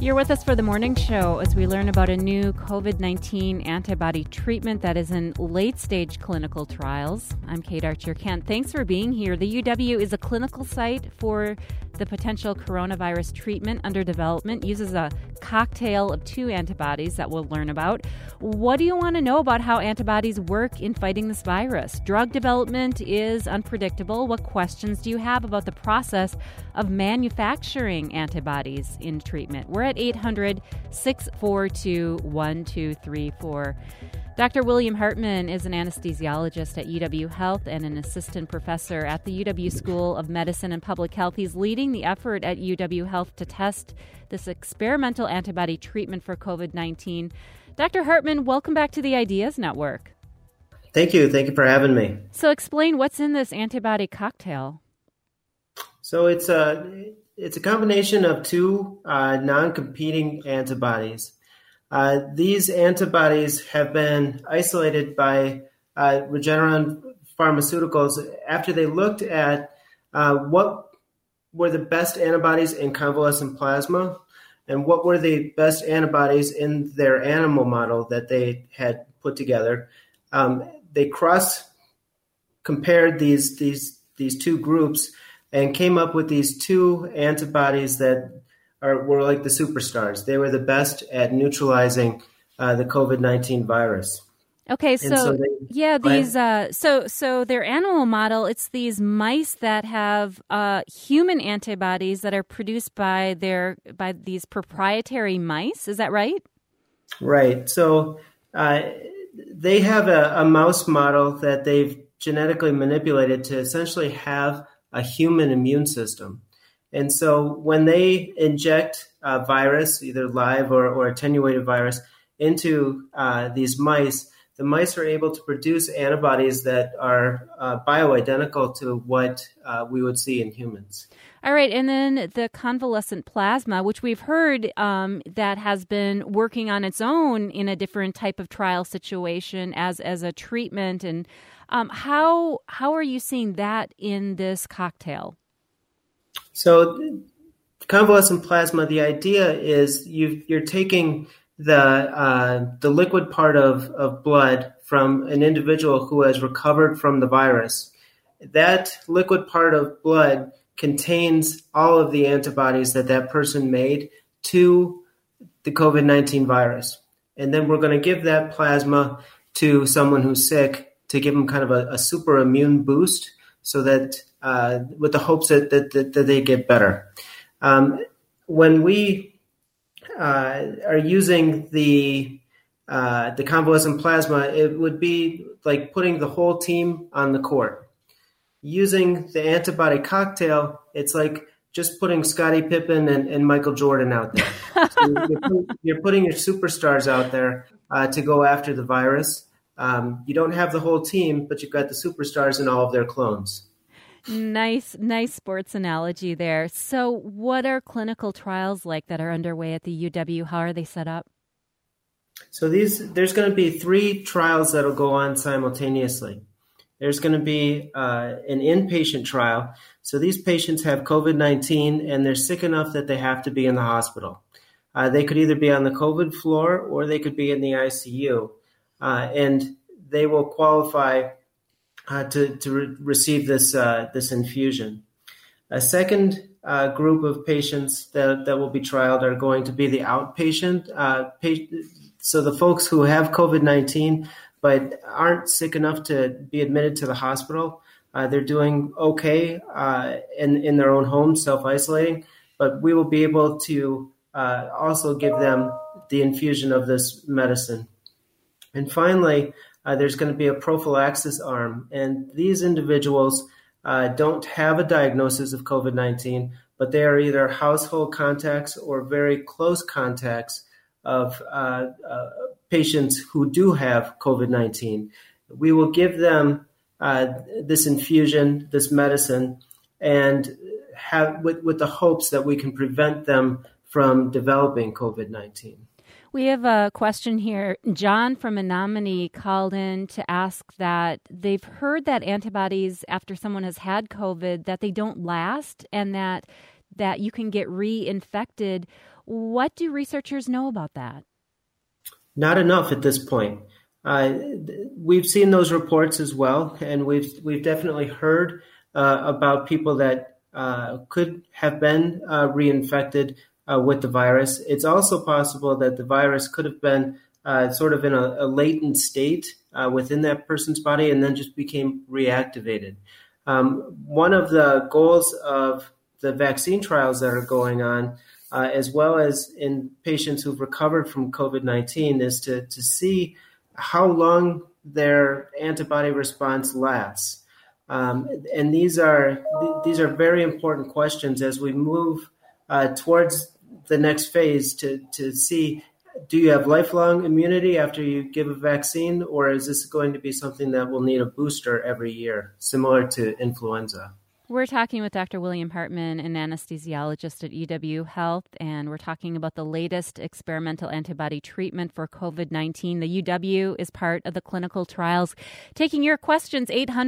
You're with us for the morning show as we learn about a new COVID-19 antibody treatment that is in late-stage clinical trials. I'm Kate Archer-Kent. Thanks for being here. The UW is a clinical site for the potential coronavirus treatment under development. Uses a cocktail of two antibodies that we'll learn about. What do you want to know about how antibodies work in fighting this virus? Drug development is unpredictable. What questions do you have about the process of manufacturing antibodies in treatment? We're at 800-642-1234. Dr. William Hartman is an anesthesiologist at UW Health and an assistant professor at the UW School of Medicine and Public Health. He's leading the effort at UW Health to test this experimental antibody treatment for COVID-19. Dr. Hartman, welcome back to the Ideas Network. Thank you. Thank you for having me. So explain what's in this antibody cocktail. So it's a combination of two non-competing antibodies. These antibodies have been isolated by Regeneron Pharmaceuticals after they looked at what were the best antibodies in convalescent plasma and what were the best antibodies in their animal model that they had put together. They cross-compared these two groups and came up with these two antibodies that were like the superstars. They were the best at neutralizing the COVID-19 virus. Okay, so their animal model, it's these mice that have human antibodies that are produced by these proprietary mice. Is that right? Right. So they have a mouse model that they've genetically manipulated to essentially have a human immune system. And so when they inject a virus, either live or attenuated virus, into these mice, the mice are able to produce antibodies that are bioidentical to what we would see in humans. All right. And then the convalescent plasma, which we've heard that has been working on its own in a different type of trial situation as a treatment. And how are you seeing that in this cocktail? So convalescent plasma, the idea is you're taking the liquid part of blood from an individual who has recovered from the virus. That liquid part of blood contains all of the antibodies that person made to the COVID-19 virus. And then we're going to give that plasma to someone who's sick to give them kind of a super immune boost so that with the hopes that they get better. When we are using the convalescent plasma, it would be like putting the whole team on the court. Using the antibody cocktail, it's like just putting Scottie Pippen and Michael Jordan out there. So you're putting your superstars out there to go after the virus. You don't have the whole team, but you've got the superstars and all of their clones. Nice sports analogy there. So what are clinical trials like that are underway at the UW? How are they set up? So there's going to be 3 trials that will go on simultaneously. There's going to be an inpatient trial. So these patients have COVID-19 and they're sick enough that they have to be in the hospital. They could either be on the COVID floor or they could be in the ICU. And they will qualify to receive this infusion. A second group of patients that will be trialed are going to be the outpatient. So the folks who have COVID-19 but aren't sick enough to be admitted to the hospital, they're doing okay in their own home, self-isolating. But we will be able to also give them the infusion of this medicine. And finally, there's going to be a prophylaxis arm. And these individuals don't have a diagnosis of COVID-19, but they are either household contacts or very close contacts of patients who do have COVID-19. We will give them this infusion, this medicine, and have with the hopes that we can prevent them from developing COVID-19. We have a question here. John from Menominee called in to ask that they've heard that antibodies after someone has had COVID, that they don't last and that that you can get reinfected. What do researchers know about that? Not enough at this point. We've seen those reports as well, and we've definitely heard about people that could have been reinfected with the virus. It's also possible that the virus could have been sort of in a latent state within that person's body and then just became reactivated. One of the goals of the vaccine trials that are going on, as well as in patients who've recovered from COVID-19, is to see how long their antibody response lasts. And these are very important questions as we move towards the next phase to see, do you have lifelong immunity after you give a vaccine, or is this going to be something that will need a booster every year, similar to influenza? We're talking with Dr. William Hartman, an anesthesiologist at UW Health, and we're talking about the latest experimental antibody treatment for COVID-19. The UW is part of the clinical trials. Taking your questions,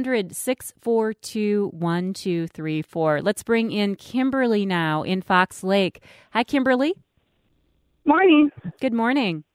800-642-1234. Let's bring in Kimberly now in Fox Lake. Hi, Kimberly. Morning. Good morning.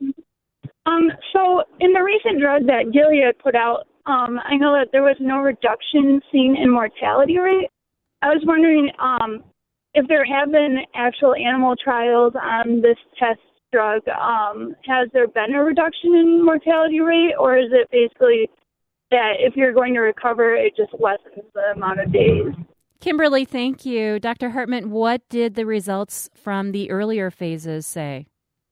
So in the recent drug that Gilead put out, I know that there was no reduction seen in mortality rate. I was wondering if there have been actual animal trials on this test drug. Has there been a reduction in mortality rate, or is it basically that if you're going to recover, it just lessens the amount of days? Kimberly, thank you. Dr. Hartman, what did the results from the earlier phases say?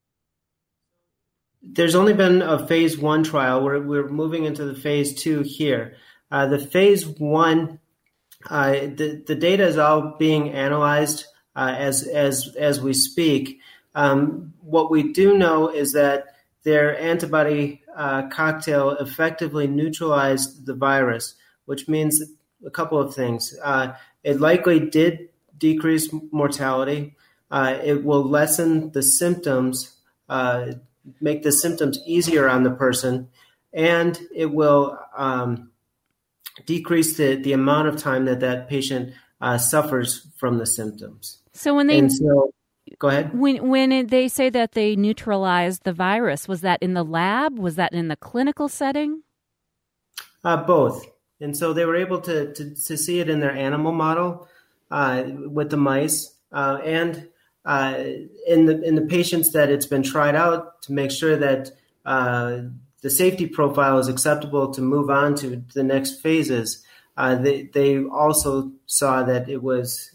There's only been a phase 1 trial. We're moving into the phase 2 here. The phase 1, the data is all being analyzed as we speak. What we do know is that their antibody cocktail effectively neutralized the virus, which means a couple of things. It likely did decrease mortality. It will lessen the symptoms, make the symptoms easier on the person, and it will decrease the amount of time that patient suffers from the symptoms. So when go ahead. When they say that they neutralized the virus, was that in the lab? Was that in the clinical setting? Both. And so they were able to see it in their animal model with the mice and in the patients that it's been tried out to make sure that the safety profile is acceptable to move on to the next phases. They also saw that it was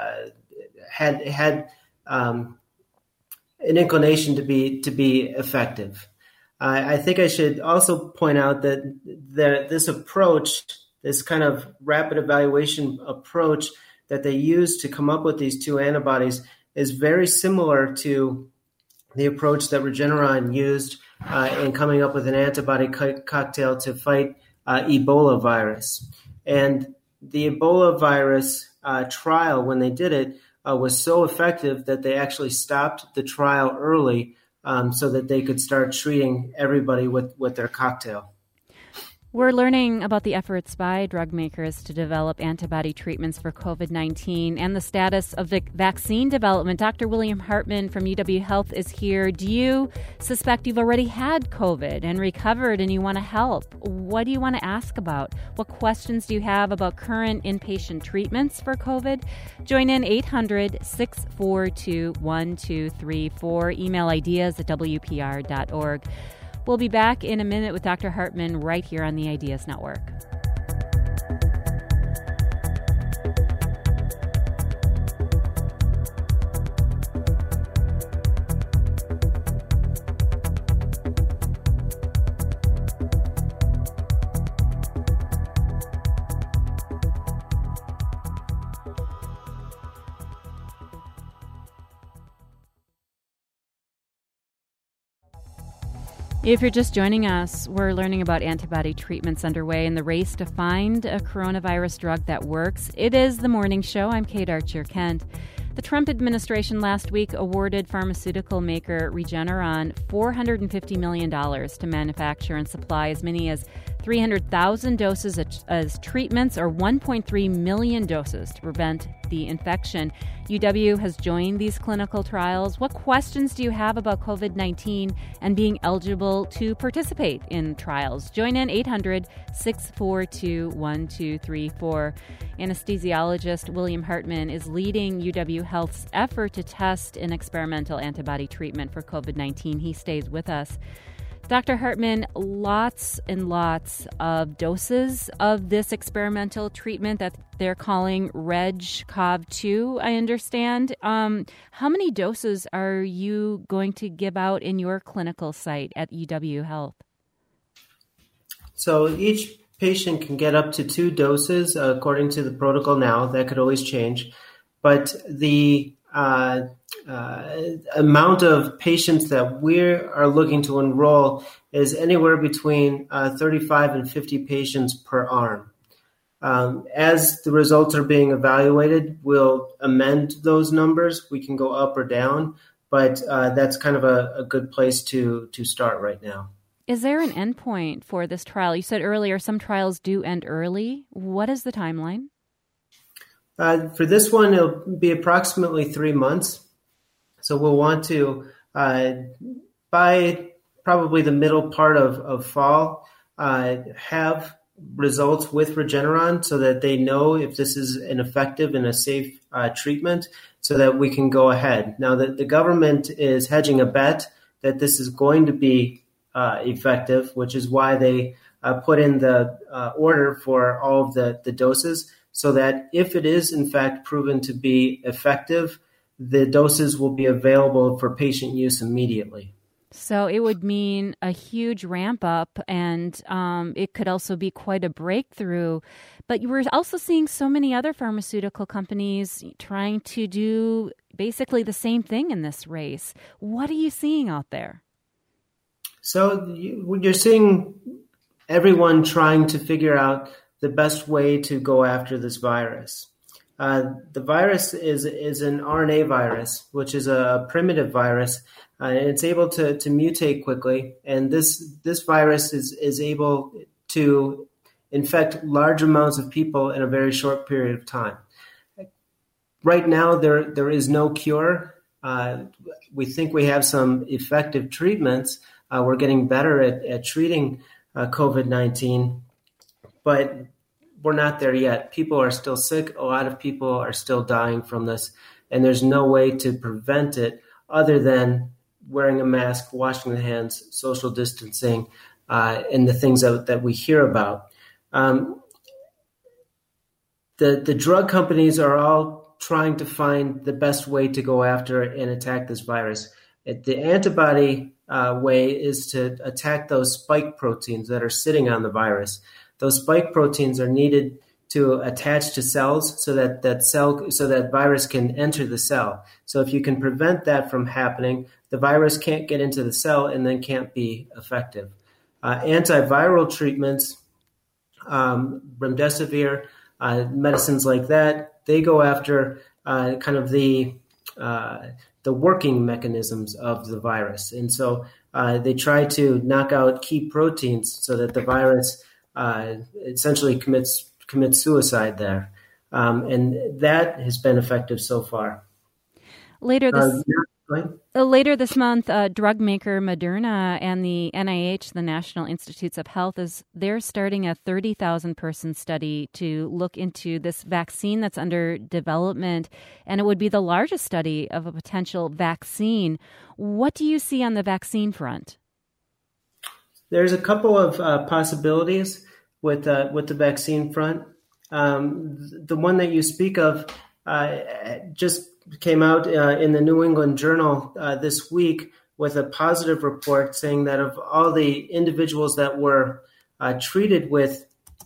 had an inclination to be effective. I think I should also point out that this approach, this kind of rapid evaluation approach that they used to come up with these two antibodies, is very similar to the approach that Regeneron used in coming up with an antibody cocktail to fight Ebola virus. And the Ebola virus trial, when they did it, was so effective that they actually stopped the trial early so that they could start treating everybody with their cocktail. We're learning about the efforts by drug makers to develop antibody treatments for COVID-19 and the status of the vaccine development. Dr. William Hartman from UW Health is here. Do you suspect you've already had COVID and recovered and you want to help? What do you want to ask about? What questions do you have about current inpatient treatments for COVID? Join in 800-642-1234. Email ideas@wpr.org. We'll be back in a minute with Dr. Hartman right here on the Ideas Network. If you're just joining us, we're learning about antibody treatments underway in the race to find a coronavirus drug that works. It is The Morning Show. I'm Kate Archer-Kent. The Trump administration last week awarded pharmaceutical maker Regeneron $450 million to manufacture and supply as many as 300,000 doses as treatments or 1.3 million doses to prevent the infection. UW has joined these clinical trials. What questions do you have about COVID-19 and being eligible to participate in trials? Join in 800-642-1234. Anesthesiologist William Hartman is leading UW Health's effort to test an experimental antibody treatment for COVID-19. He stays with us. Dr. Hartman, lots and lots of doses of this experimental treatment that they're calling REG-COV2, I understand. How many doses are you going to give out in your clinical site at UW Health? So each patient can get up to 2 doses according to the protocol now. That could always change. But the amount of patients that we are looking to enroll is anywhere between 35 and 50 patients per arm. As the results are being evaluated, we'll amend those numbers. We can go up or down, but that's kind of a good place to start right now. Is there an endpoint for this trial? You said earlier some trials do end early. What is the timeline? For this one, it'll be approximately 3 months. So we'll want to, by probably the middle part of fall, have results with Regeneron so that they know if this is an effective and a safe treatment so that we can go ahead. Now, the government is hedging a bet that this is going to be effective, which is why they put in the order for all of the doses, so that if it is in fact proven to be effective, the doses will be available for patient use immediately. So it would mean a huge ramp up, and it could also be quite a breakthrough. But we're also seeing so many other pharmaceutical companies trying to do basically the same thing in this race. What are you seeing out there? So you're seeing everyone trying to figure out the best way to go after this virus. The virus is an RNA virus, which is a primitive virus, and it's able to mutate quickly. And this virus is able to infect large amounts of people in a very short period of time. Right now, there is no cure. We think we have some effective treatments. We're getting better at treating COVID-19. But we're not there yet. People are still sick. A lot of people are still dying from this, and there's no way to prevent it other than wearing a mask, washing the hands, social distancing, and the things that we hear about. The drug companies are all trying to find the best way to go after and attack this virus. The antibody way is to attack those spike proteins that are sitting on the virus. Those spike proteins are needed to attach to cells so that virus can enter the cell. So if you can prevent that from happening, the virus can't get into the cell and then can't be effective. Antiviral treatments, remdesivir, medicines like that, they go after kind of the working mechanisms of the virus. And so they try to knock out key proteins so that the virus essentially commits suicide there. And that has been effective so far. Later this month, drug maker Moderna and the NIH, the National Institutes of Health, they're starting a 30,000-person study to look into this vaccine that's under development, and it would be the largest study of a potential vaccine. What do you see on the vaccine front? There's a couple of possibilities with the vaccine front. The one that you speak of just came out in the New England Journal this week with a positive report saying that of all the individuals that were treated with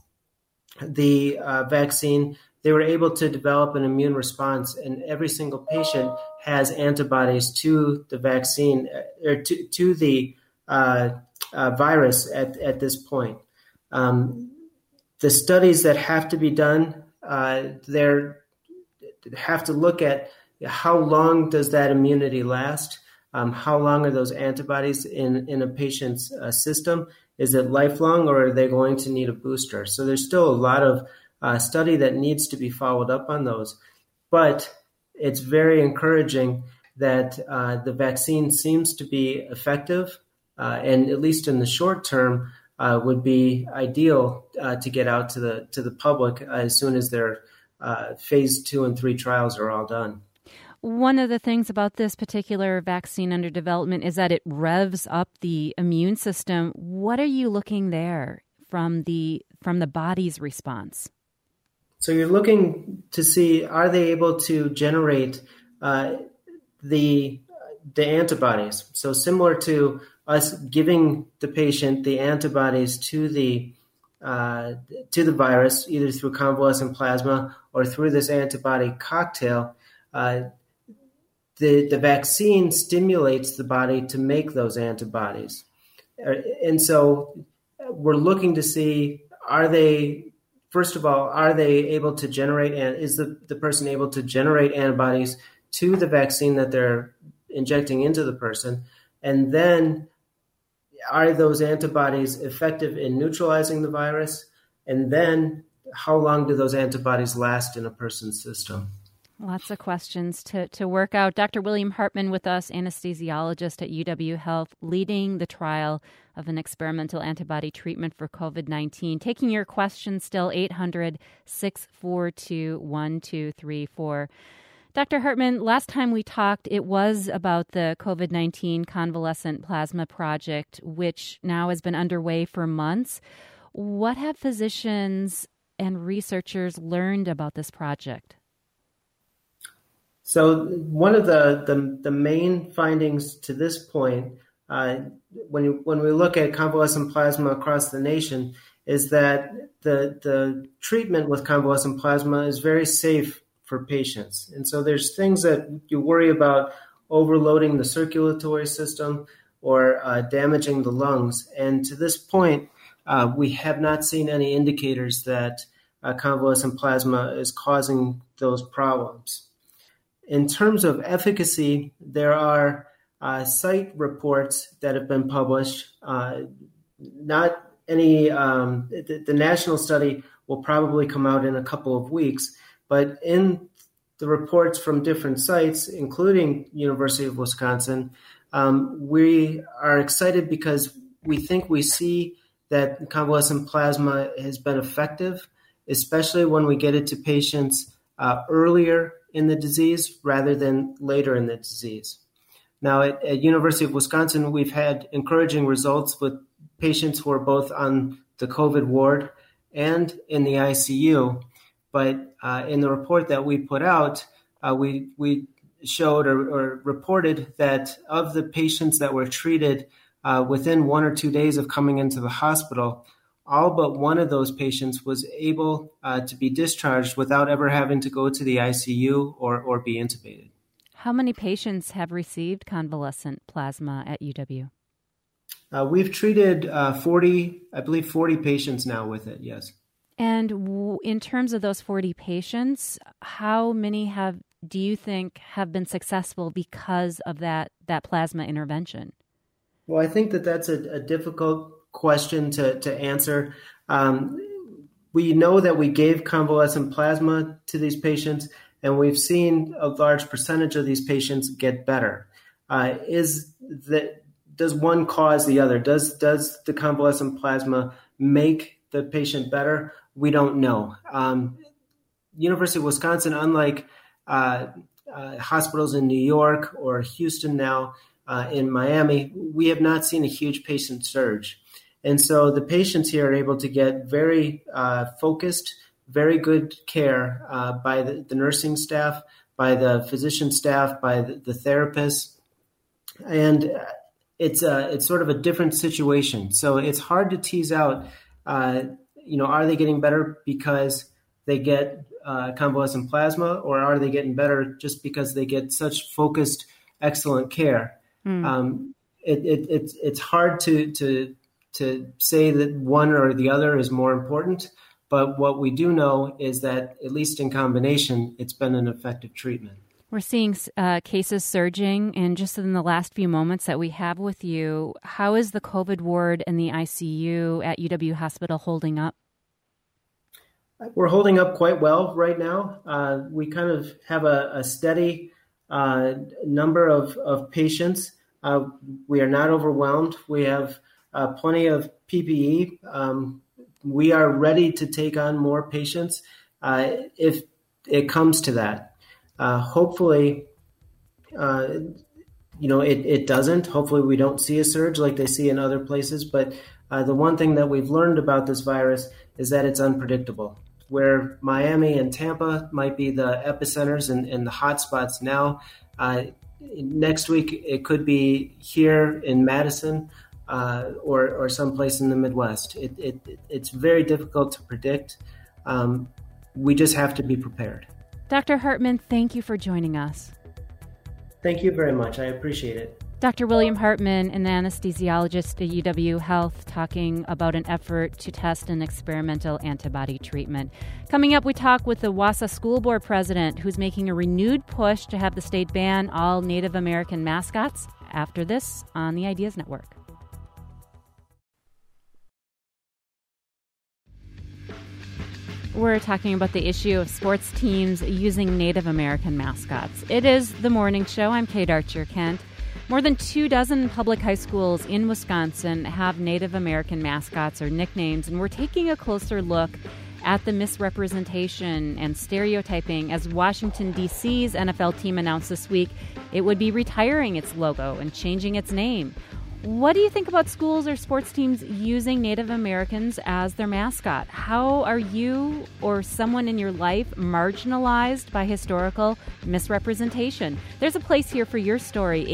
the vaccine, they were able to develop an immune response, and every single patient has antibodies to the vaccine or to the virus at this point. The studies that have to be done, they have to look at how long does that immunity last? How long are those antibodies in a patient's system? Is it lifelong, or are they going to need a booster? So there's still a lot of study that needs to be followed up on those. But it's very encouraging that the vaccine seems to be effective, and at least in the short term, would be ideal to get out to the public as soon as their phase 2 and 3 trials are all done. One of the things about this particular vaccine under development is that it revs up the immune system. What are you looking there from the body's response? So you're looking to see, are they able to generate the antibodies? So similar to us giving the patient the antibodies to the virus, either through convalescent plasma or through this antibody cocktail, the vaccine stimulates the body to make those antibodies. And so we're looking to see, first of all, are they able to generate, and is the person able to generate antibodies to the vaccine that they're injecting into the person? And then are those antibodies effective in neutralizing the virus? And then how long do those antibodies last in a person's system? Lots of questions to work out. Dr. William Hartman with us, anesthesiologist at UW Health, leading the trial of an experimental antibody treatment for COVID-19. Taking your questions still, 800-642-1234. Dr. Hartman, last time we talked, it was about the COVID-19 convalescent plasma project, which now has been underway for months. What have physicians and researchers learned about this project? So one of the main findings to this point, when we look at convalescent plasma across the nation, is that the treatment with convalescent plasma is very safe for patients. And so there's things that you worry about overloading the circulatory system or damaging the lungs. And to this point, we have not seen any indicators that convalescent plasma is causing those problems. In terms of efficacy, there are site reports that have been published. Not any, the national study will probably come out in a couple of weeks, but in the reports from different sites, including University of Wisconsin, we are excited because we think we see that convalescent plasma has been effective, especially when we get it to patients earlier in the disease rather than later in the disease. Now, at University of Wisconsin, we've had encouraging results with patients who are both on the COVID ward and in the ICU. But in the report that we put out, we showed or reported that of the patients that were treated within 1 or 2 days of coming into the hospital, all but one of those patients was able to be discharged without ever having to go to the ICU or be intubated. How many patients have received convalescent plasma at UW? We've treated 40 patients now with it, yes. And in terms of those 40 patients, how many do you think have been successful because of that plasma intervention? Well, I think that's a difficult question to answer. We know that we gave convalescent plasma to these patients, and we've seen a large percentage of these patients get better. Does one cause the other? Does the convalescent plasma make the patient better? We don't know. University of Wisconsin, unlike hospitals in New York or Houston now, in Miami, we have not seen a huge patient surge. And so the patients here are able to get very focused, very good care by the nursing staff, by the physician staff, by the therapists. And it's sort of a different situation. So it's hard to tease out, are they getting better because they get convalescent plasma, or are they getting better just because they get such focused, excellent care? It's hard to say that one or the other is more important, but what we do know is that at least in combination, it's been an effective treatment. We're seeing cases surging, and just in the last few moments that we have with you, how is the COVID ward and the ICU at UW Hospital holding up? We're holding up quite well right now. We kind of have a steady number of patients. We are not overwhelmed. We have plenty of PPE. We are ready to take on more patients if it comes to that. Hopefully, it doesn't. Hopefully, we don't see a surge like they see in other places. But the one thing that we've learned about this virus is that it's unpredictable. Where Miami and Tampa might be the epicenters and the hot spots now, next week it could be here in Madison or someplace in the Midwest. It's very difficult to predict. We just have to be prepared. Dr. Hartman, thank you for joining us. Thank you very much. I appreciate it. Dr. William Hartman, an anesthesiologist at UW Health, talking about an effort to test an experimental antibody treatment. Coming up, we talk with the Wausau School Board president, who's making a renewed push to have the state ban all Native American mascots. After this on the Ideas Network. We're talking about the issue of sports teams using Native American mascots. It is The Morning Show. I'm Kate Archer-Kent. More than 24 public high schools in Wisconsin have Native American mascots or nicknames, and we're taking a closer look at the misrepresentation and stereotyping as Washington, D.C.'s NFL team announced this week it would be retiring its logo and changing its name. What do you think about schools or sports teams using Native Americans as their mascot? How are you or someone in your life marginalized by historical misrepresentation? There's a place here for your story,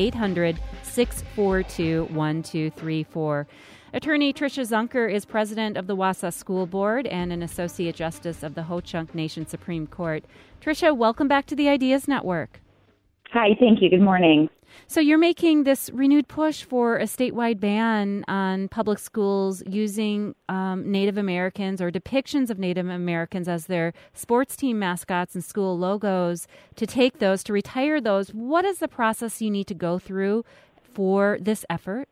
800-642-1234. Attorney Tricia Zunker is president of the Wausau School Board and an associate justice of the Ho-Chunk Nation Supreme Court. Tricia, welcome back to the Ideas Network. Hi, thank you. Good morning. So you're making this renewed push for a statewide ban on public schools using Native Americans or depictions of Native Americans as their sports team mascots and school logos, to take those, to retire those. What is the process you need to go through for this effort?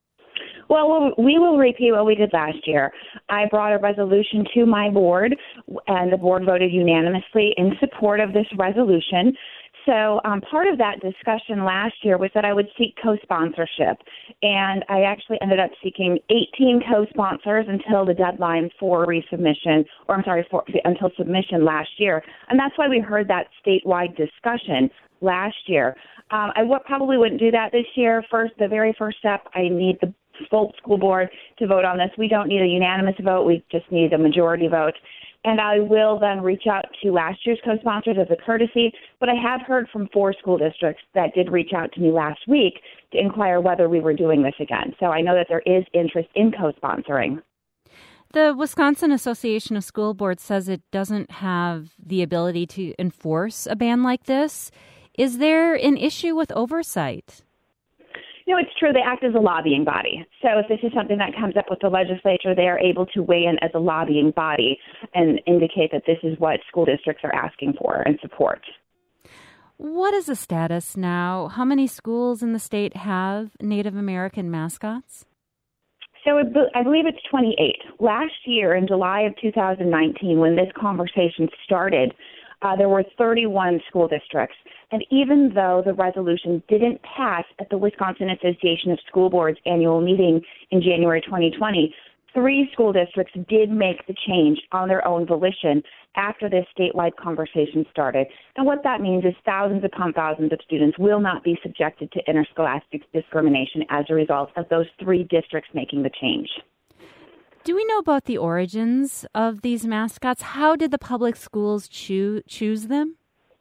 Well, we will repeat what we did last year. I brought a resolution to my board, and the board voted unanimously in support of this resolution. So part of that discussion last year was that I would seek co-sponsorship, and I actually ended up seeking 18 co-sponsors until the deadline for resubmission, until submission last year, and that's why we heard that statewide discussion last year. I probably wouldn't do that this year. The very first step, I need the full school board to vote on this. We don't need a unanimous vote. We just need a majority vote. And I will then reach out to last year's co-sponsors as a courtesy, but I have heard from 4 school districts that did reach out to me last week to inquire whether we were doing this again. So I know that there is interest in co-sponsoring. The Wisconsin Association of School Boards says it doesn't have the ability to enforce a ban like this. Is there an issue with oversight? No, it's true. They act as a lobbying body. So if this is something that comes up with the legislature, they are able to weigh in as a lobbying body and indicate that this is what school districts are asking for and support. What is the status now? How many schools in the state have Native American mascots? So I believe it's 28. Last year, in July of 2019, when this conversation started, there were 31 school districts. And even though the resolution didn't pass at the Wisconsin Association of School Boards annual meeting in January 2020, 3 school districts did make the change on their own volition after this statewide conversation started. And what that means is thousands upon thousands of students will not be subjected to interscholastic discrimination as a result of those 3 districts making the change. Do we know about the origins of these mascots? How did the public schools choose them?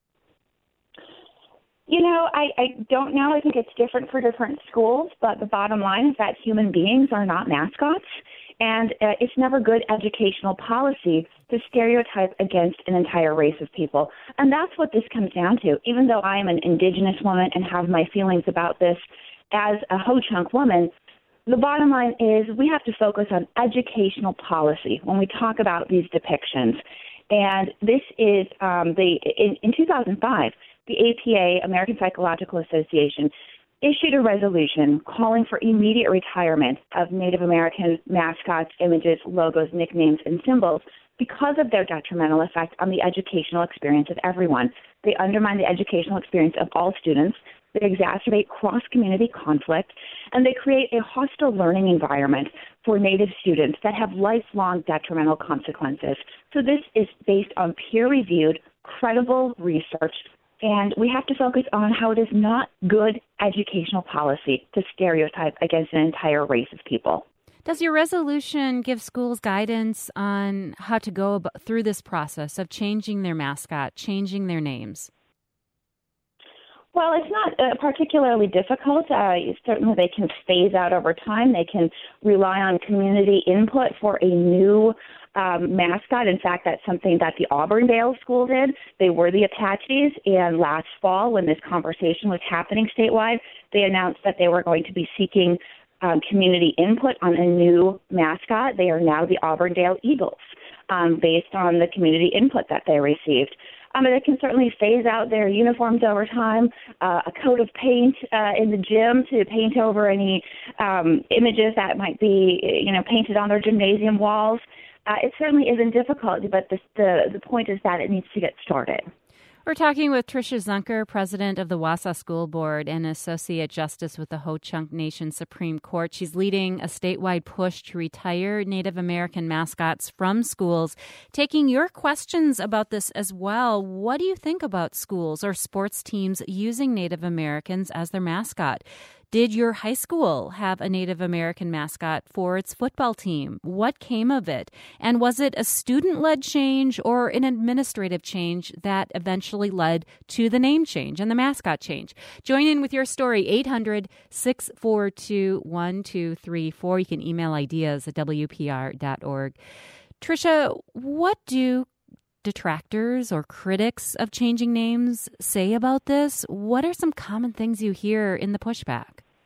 You know, I don't know. I think it's different for different schools, but the bottom line is that human beings are not mascots, and it's never good educational policy to stereotype against an entire race of people. And that's what this comes down to. Even though I am an Indigenous woman and have my feelings about this as a Ho-Chunk woman, the bottom line is we have to focus on educational policy when we talk about these depictions. And this is in 2005, the APA, American Psychological Association, issued a resolution calling for immediate retirement of Native American mascots, images, logos, nicknames, and symbols because of their detrimental effect on the educational experience of everyone. They undermine the educational experience of all students. They exacerbate cross-community conflict, and they create a hostile learning environment for Native students that have lifelong detrimental consequences. So this is based on peer-reviewed, credible research, and we have to focus on how it is not good educational policy to stereotype against an entire race of people. Does your resolution give schools guidance on how to go through this process of changing their mascot, changing their names? Well, it's not particularly difficult. Certainly they can phase out over time. They can rely on community input for a new mascot. In fact, that's something that the Auburndale School did. They were the Apaches, and last fall when this conversation was happening statewide, they announced that they were going to be seeking community input on a new mascot. They are now the Auburndale Eagles, based on the community input that they received. They can certainly phase out their uniforms over time, a coat of paint in the gym to paint over any images that might be, painted on their gymnasium walls. It certainly isn't difficult, but the point is that it needs to get started. We're talking with Tricia Zunker, president of the Wausau School Board and associate justice with the Ho-Chunk Nation Supreme Court. She's leading a statewide push to retire Native American mascots from schools. Taking your questions about this as well. What do you think about schools or sports teams using Native Americans as their mascot? Did your high school have a Native American mascot for its football team? What came of it? And was it a student-led change or an administrative change that eventually led to the name change and the mascot change? Join in with your story, 800-642-1234. You can email ideas at WPR.org. Tricia, what do detractors or critics of changing names say about this? What are some common things you hear in the pushback?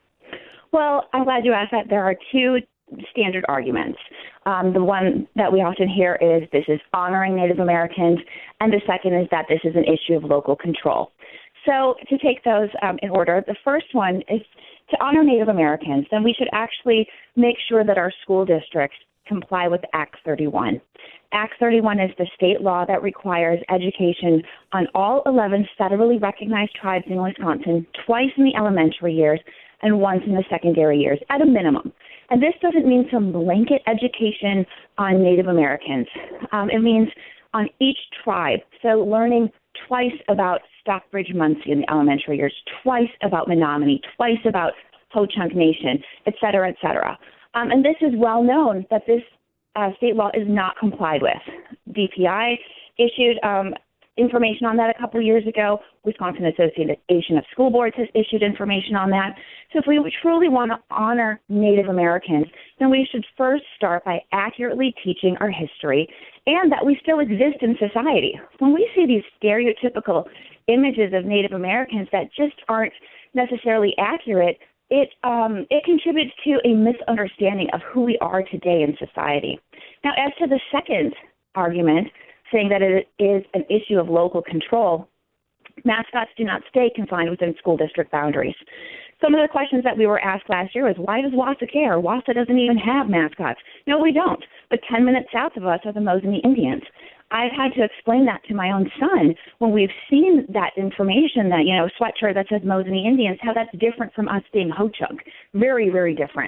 Well, I'm glad you asked that. There are two standard arguments. The one that we often hear is this is honoring Native Americans, and the second is that this is an issue of local control. So to take those in order, the first one is to honor Native Americans, then we should actually make sure that our school districts comply with Act 31. Act 31 is the state law that requires education on all 11 federally recognized tribes in Wisconsin twice in the elementary years and once in the secondary years at a minimum. And this doesn't mean some blanket education on Native Americans. It means on each tribe. So learning twice about Stockbridge-Munsee in the elementary years, twice about Menominee, twice about Ho-Chunk Nation, et cetera, et cetera. And this is well known that this state law is not complied with. DPI issued information on that a couple of years ago. Wisconsin Association of School Boards has issued information on that. So if we truly want to honor Native Americans, then we should first start by accurately teaching our history and that we still exist in society. When we see these stereotypical images of Native Americans that just aren't necessarily accurate, it contributes to a misunderstanding of who we are today in society. Now, as to the second argument, saying that it is an issue of local control, mascots do not stay confined within school district boundaries. Some of the questions that we were asked last year was, why does Wausau care? Wausau doesn't even have mascots. No, we don't. But 10 minutes south of us are the Mosinee Indians. I've had to explain that to my own son when we've seen that information, that, sweatshirt that says Mosinee Indians, how that's different from us being Ho-Chunk. Very, very different.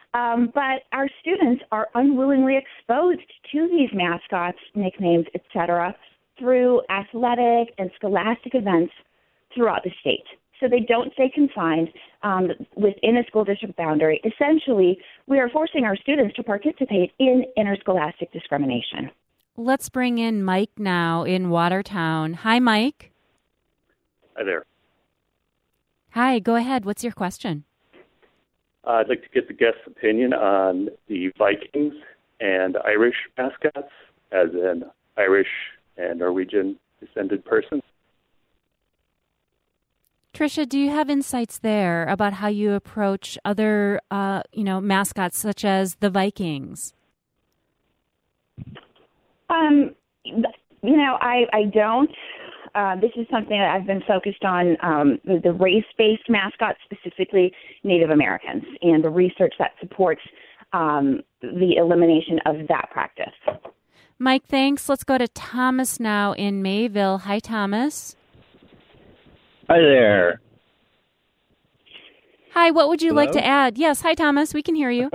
But our students are unwillingly exposed to these mascots, nicknames, etc., through athletic and scholastic events throughout the state. So they don't stay confined within a school district boundary. Essentially, we are forcing our students to participate in interscholastic discrimination. Let's bring in Mike now in Watertown. Hi, Mike. Hi there. Hi, go ahead. What's your question? I'd like to get the guest's opinion on the Vikings and Irish mascots, as an Irish and Norwegian descended person. Tricia, do you have insights there about how you approach other, mascots such as the Vikings? I don't. this is something that I've been focused on, the race-based mascots, specifically Native Americans, and the research that supports the elimination of that practice. Mike, thanks. Let's go to Thomas now in Mayville. Hi, Thomas. Hi there. Hi, what would you Hello? like to add? Yes, hi, Thomas. We can hear you.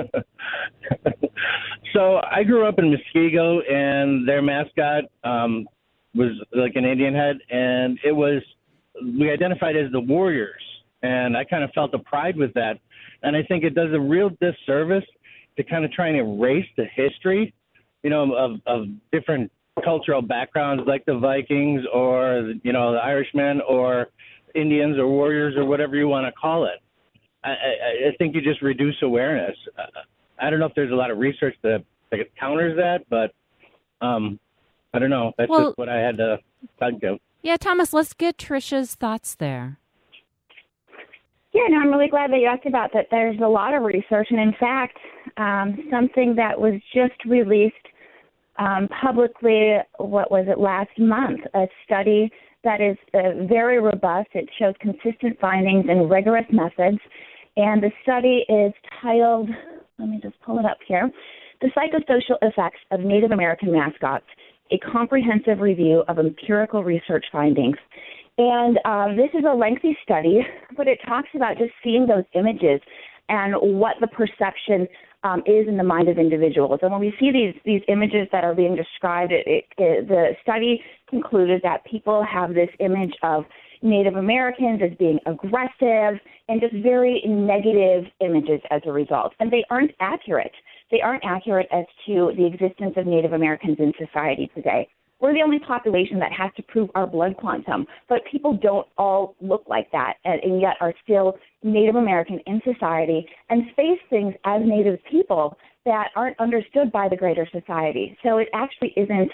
So I grew up in Muskego, and their mascot was like an Indian head, and we identified as the Warriors, and I kind of felt a pride with that. And I think it does a real disservice to kind of try and erase the history, of different cultural backgrounds like the Vikings or, the Irishmen or Indians or Warriors or whatever you want to call it. I think you just reduce awareness. I don't know if there's a lot of research that counters that, but I don't know. That's just what I had to think of. Yeah, Thomas, let's get Trisha's thoughts there. Yeah, no, I'm really glad that you asked about that. There's a lot of research, and in fact, something that was just released publicly, last month, a study that is very robust. It shows consistent findings and rigorous methods, and the study is titled, let me just pull it up here, The Psychosocial Effects of Native American Mascots, a Comprehensive Review of Empirical Research Findings. And this is a lengthy study, but it talks about just seeing those images and what the perception is in the mind of individuals. And when we see these images that are being described, the study concluded that people have this image of Native Americans as being aggressive and just very negative images as a result. And they aren't accurate. They aren't accurate as to the existence of Native Americans in society today. We're the only population that has to prove our blood quantum, but people don't all look like that and yet are still Native American in society and face things as Native people that aren't understood by the greater society. So it actually isn't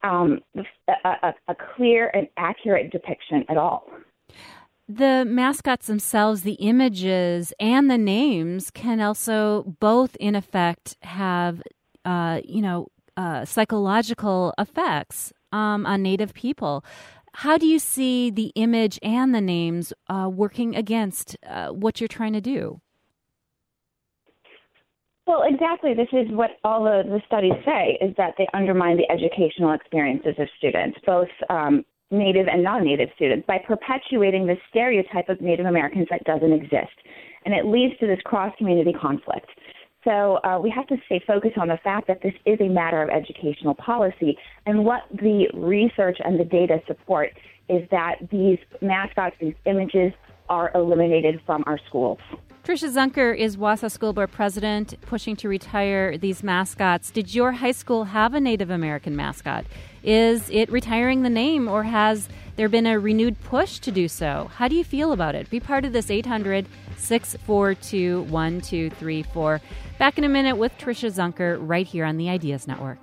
a clear and accurate depiction at all. The mascots themselves, the images and the names can also both, in effect, have, psychological effects on Native people. How do you see the image and the names working against what you're trying to do? Well, exactly. This is what all the studies say, is that they undermine the educational experiences of students, both Native and non-Native students, by perpetuating this stereotype of Native Americans that doesn't exist. And it leads to this cross-community conflict. So we have to stay focused on the fact that this is a matter of educational policy. And what the research and the data support is that these mascots, these images, are eliminated from our schools. Trisha Zunker is Wausau School Board President, pushing to retire these mascots. Did your high school have a Native American mascot? Is it retiring the name, or has there been a renewed push to do so? How do you feel about it? Be part of this 800-642-1234. Back in a minute with Trisha Zunker right here on the Ideas Network.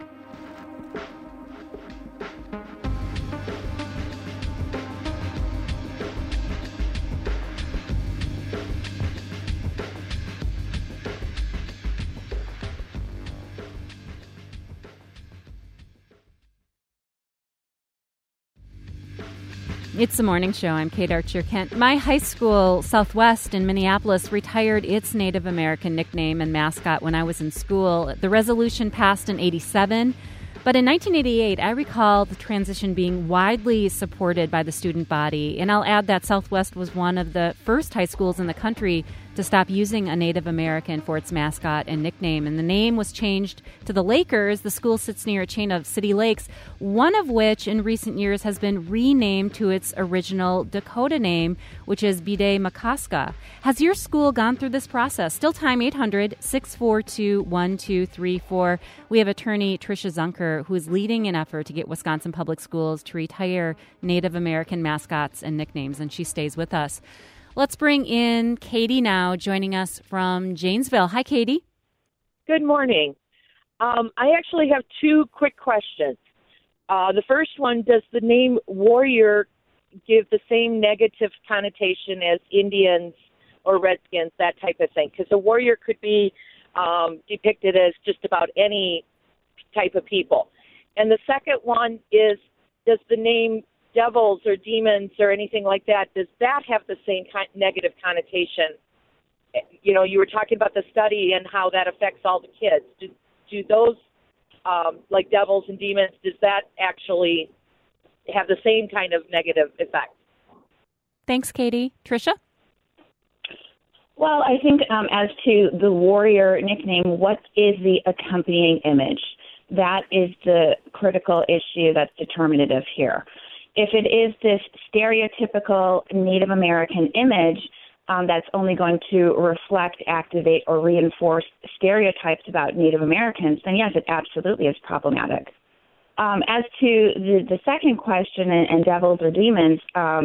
It's the morning show. I'm Kate Archer-Kent. My high school, Southwest in Minneapolis, retired its Native American nickname and mascot when I was in school. The resolution passed in 1987, but in 1988, I recall the transition being widely supported by the student body. And I'll add that Southwest was one of the first high schools in the country to stop using a Native American for its mascot and nickname. And the name was changed to the Lakers. The school sits near a chain of city lakes, one of which in recent years has been renamed to its original Dakota name, which is Bide-Makaska. Has your school gone through this process? Still time, 800-642-1234. We have attorney Trisha Zunker, who is leading an effort to get Wisconsin Public Schools to retire Native American mascots and nicknames, and she stays with us. Let's bring in Katie now, joining us from Janesville. Hi, Katie. Good morning. I actually have two quick questions. The first one, does the name Warrior give the same negative connotation as Indians or Redskins, that type of thing? Because a warrior could be depicted as just about any type of people. And the second one is, does the name devils or demons or anything like that, does that have the same negative connotation? You know, you were talking about the study and how that affects all the kids. Do those, like devils and demons, does that actually have the same kind of negative effect? Thanks, Katie. Tricia? Well, I think as to the warrior nickname, what is the accompanying image? That is the critical issue that's determinative here. If it is this stereotypical Native American image that's only going to reflect, activate, or reinforce stereotypes about Native Americans, then yes, it absolutely is problematic. As to the second question, and devils or demons,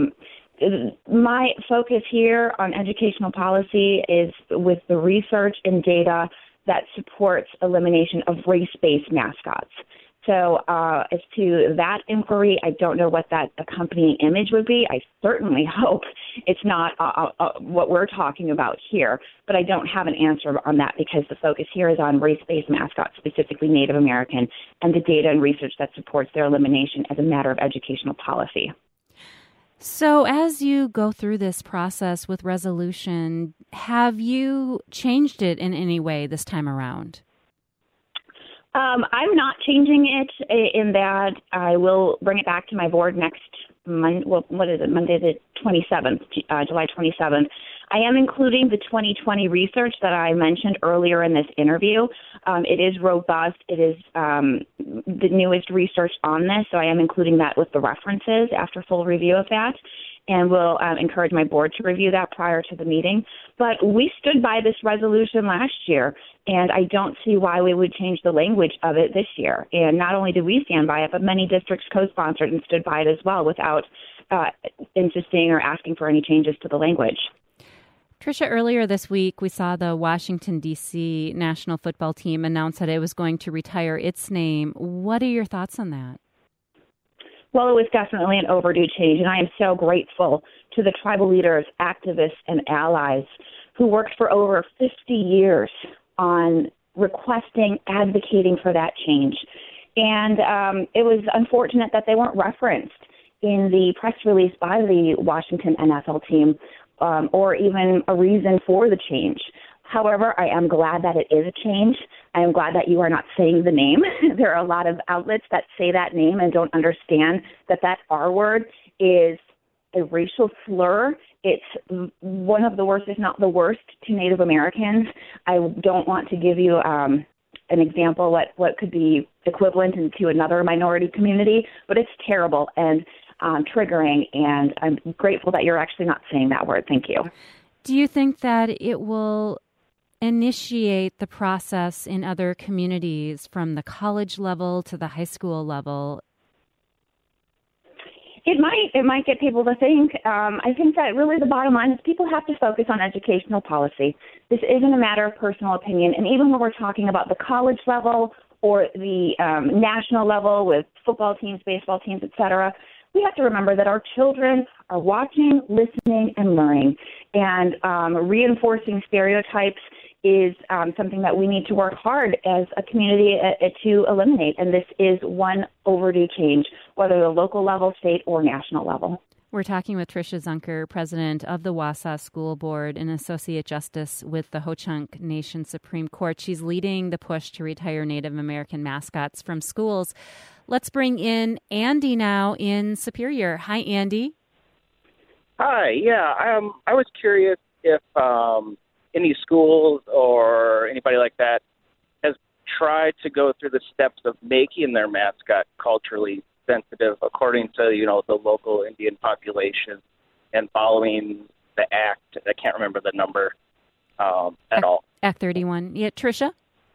my focus here on educational policy is with the research and data that supports elimination of race-based mascots. So as to that inquiry, I don't know what that accompanying image would be. I certainly hope it's not what we're talking about here, but I don't have an answer on that because the focus here is on race-based mascots, specifically Native American, and the data and research that supports their elimination as a matter of educational policy. So as you go through this process with resolution, have you changed it in any way this time around? I'm not changing it in that I will bring it back to my board next Monday. Well, what is it? Monday the 27th, July 27th. I am including the 2020 research that I mentioned earlier in this interview. It is robust. It is the newest research on this, so I am including that with the references after full review of that. And will encourage my board to review that prior to the meeting. But we stood by this resolution last year, and I don't see why we would change the language of it this year. And not only did we stand by it, but many districts co-sponsored and stood by it as well without insisting or asking for any changes to the language. Tricia, earlier this week, we saw the Washington, D.C. national football team announce that it was going to retire its name. What are your thoughts on that? Well, it was definitely an overdue change, and I am so grateful to the tribal leaders, activists, and allies who worked for over 50 years on requesting, advocating for that change. And it was unfortunate that they weren't referenced in the press release by the Washington NFL team or even a reason for the change. However, I am glad that it is a change. I am glad that you are not saying the name. There are a lot of outlets that say that name and don't understand that that R word is a racial slur. It's one of the worst, if not the worst, to Native Americans. I don't want to give you an example what could be equivalent to another minority community, but it's terrible and triggering, and I'm grateful that you're actually not saying that word. Thank you. Do you think that it will initiate the process in other communities from the college level to the high school level? It might get people to think. I think that really the bottom line is people have to focus on educational policy. This isn't a matter of personal opinion. And even when we're talking about the college level or the national level with football teams, baseball teams, et cetera, we have to remember that our children are watching, listening, and learning. And reinforcing stereotypes is something that we need to work hard as a community to eliminate. And this is one overdue change, whether the local level, state, or national level. We're talking with Tricia Zunker, president of the Wausau School Board and Associate Justice with the Ho-Chunk Nation Supreme Court. She's leading the push to retire Native American mascots from schools. Let's bring in Andy now in Superior. Hi, Andy. Hi, yeah. I was curious if any schools or anybody like that has tried to go through the steps of making their mascot culturally sensitive according to, the local Indian population and following the act. I can't remember the number at all. Act 31. Yeah, Tricia?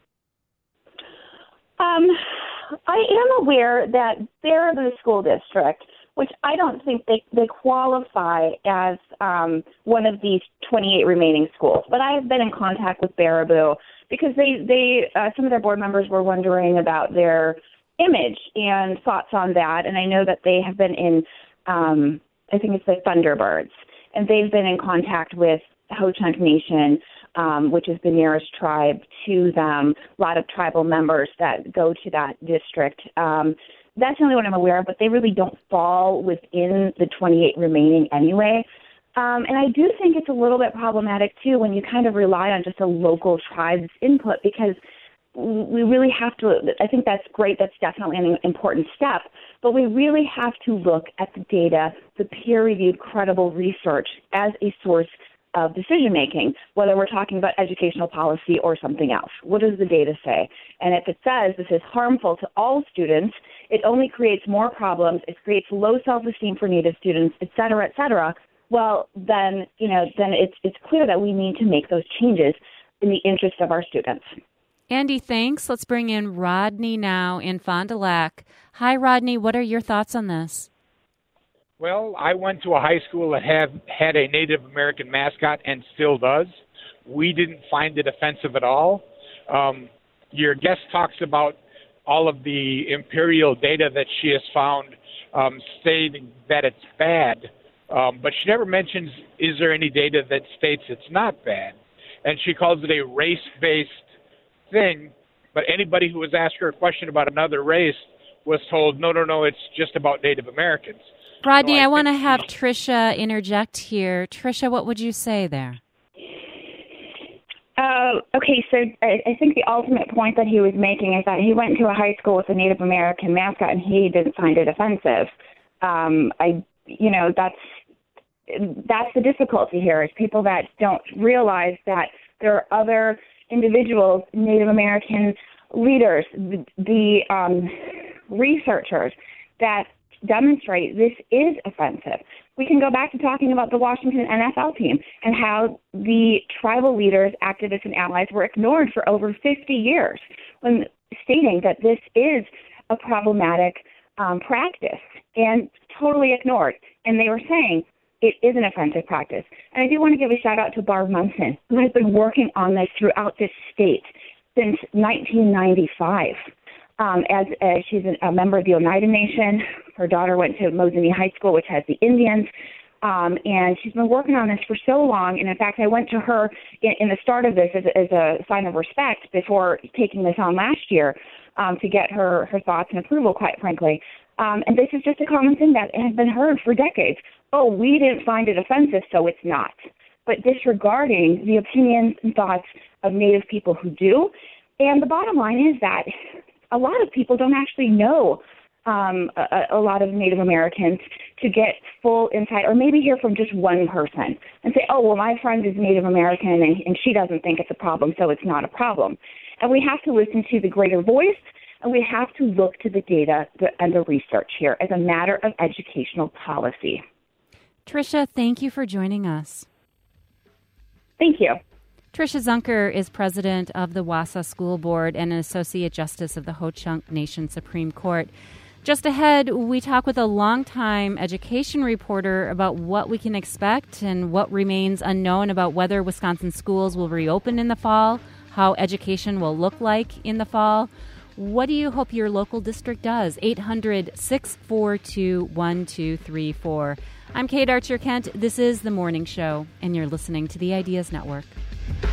I am aware that they're the school district, which I don't think they qualify as one of these 28 remaining schools. But I have been in contact with Baraboo because they some of their board members were wondering about their image and thoughts on that. And I know that they have been in, I think it's the Thunderbirds, and they've been in contact with Ho-Chunk Nation, which is the nearest tribe to them, a lot of tribal members that go to that district. that's the only one I'm aware of, but they really don't fall within the 28 remaining anyway. And I do think it's a little bit problematic, too, when you kind of rely on just a local tribe's input, because we really have to, I think that's great, that's definitely an important step, but we really have to look at the data, the peer-reviewed, credible research as a source of decision-making, whether we're talking about educational policy or something else. What does the data say? And if it says this is harmful to all students, it only creates more problems, it creates low self-esteem for Native students, et cetera, well, then, then it's clear that we need to make those changes in the interest of our students. Andy, thanks. Let's bring in Rodney now in Fond du Lac. Hi, Rodney. What are your thoughts on this? Well, I went to a high school that had a Native American mascot and still does. We didn't find it offensive at all. Your guest talks about all of the imperial data that she has found stating that it's bad. But she never mentions, is there any data that states it's not bad? And she calls it a race-based thing, but anybody who was asked her a question about another race was told, no, it's just about Native Americans. Rodney, I want to have Tricia interject here. Tricia, what would you say there? Okay, so I think the ultimate point that he was making is that he went to a high school with a Native American mascot and he didn't find it offensive. That's the difficulty here, is people that don't realize that there are other individuals, Native American leaders, the researchers that demonstrate this is offensive. We can go back to talking about the Washington NFL team and how the tribal leaders, activists, and allies were ignored for over 50 years when stating that this is a problematic practice and totally ignored. And they were saying it is an offensive practice. And I do want to give a shout out to Barb Munson, who has been working on this throughout this state since 1995. As she's a member of the Oneida Nation. Her daughter went to Mosinee High School, which has the Indians. And she's been working on this for so long. And in fact, I went to her in the start of this as a sign of respect before taking this on last year to get her thoughts and approval, quite frankly. And this is just a common thing that has been heard for decades. Oh, we didn't find it offensive, so it's not. But disregarding the opinions and thoughts of Native people who do. And the bottom line is that a lot of people don't actually know a lot of Native Americans to get full insight, or maybe hear from just one person and say, oh, well, my friend is Native American and she doesn't think it's a problem, so it's not a problem. And we have to listen to the greater voice, and we have to look to the data and the research here as a matter of educational policy. Tricia, thank you for joining us. Thank you. Tricia Zunker is president of the Wausau School Board and an associate justice of the Ho-Chunk Nation Supreme Court. Just ahead, we talk with a longtime education reporter about what we can expect and what remains unknown about whether Wisconsin schools will reopen in the fall, how education will look like in the fall. What do you hope your local district does? 800-642-1234. I'm Kate Archer-Kent. This is The Morning Show, and you're listening to the Ideas Network.